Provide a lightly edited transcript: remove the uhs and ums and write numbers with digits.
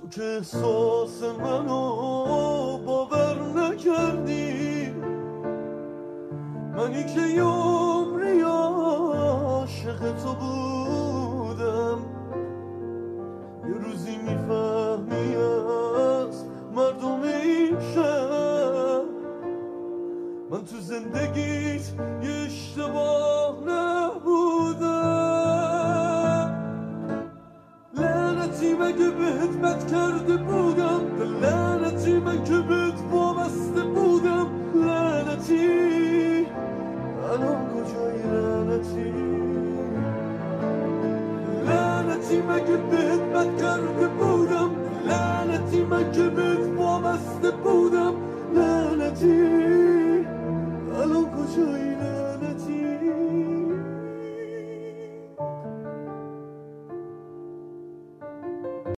تو که احساس منو باور نکردی، منی که یه عمری عاشق تو بودم، یه روزی میفهمی از مردم این شهر من تو زندگیت یه اشتباه نبودم. لعنتی مگه بهت بد کرده بودم، لعنتی من که بهت وابسته بودم، لعنتی الان کجایی، لعنتی لعنتی مگه بهت بد کرده بودم، لعنتی من که بهت وابسته بودم، لعنتی الان کجایی.